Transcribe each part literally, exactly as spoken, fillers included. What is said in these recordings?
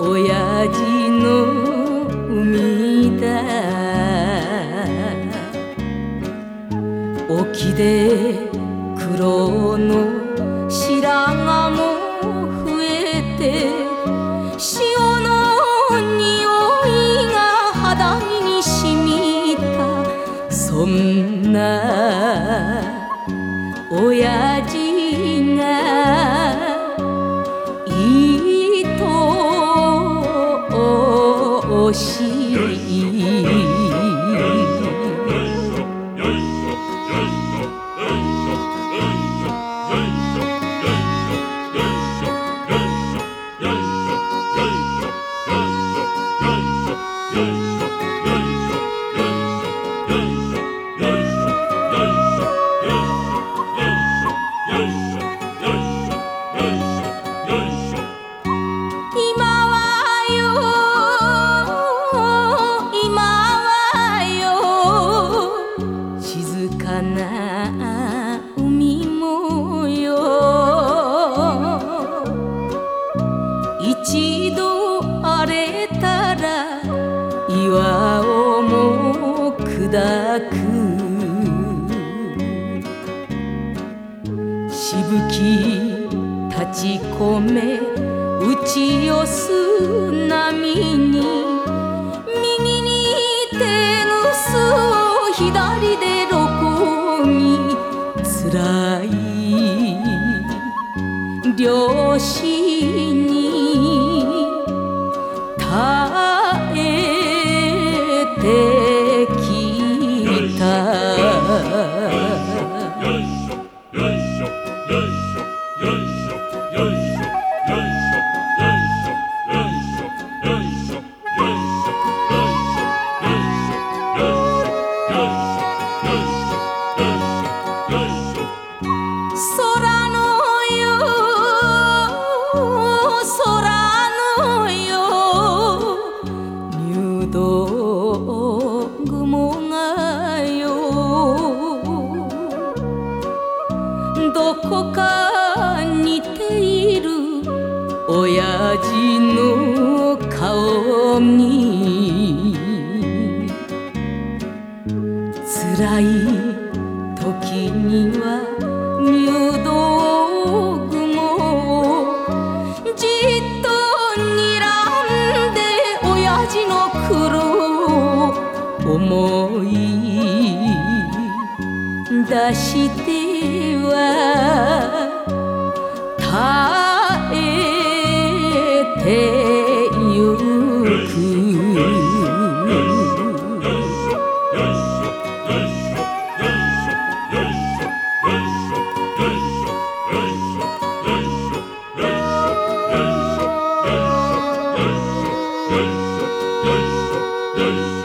親父の海だ。沖で黒の白髪も増えて、潮の匂いが肌身に染みた。そんな親父が愛しい。海もよ、一度荒れたら岩をも砕く。しぶき立ち込め打ち寄す波に、右に手ぐすを左でろこぎ、辛い漁師に耐えてきた。空のよ空のよ入道雲がよ、どこか似ている親父の顔に。辛い時には入道雲をじっと睨んで、親父の苦労を思い出しては耐えてゆく。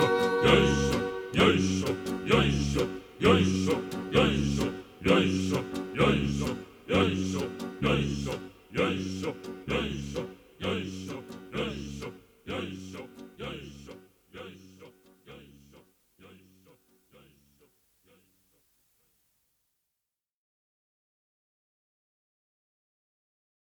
よいしょよいしょよいしょよいしょよいしょ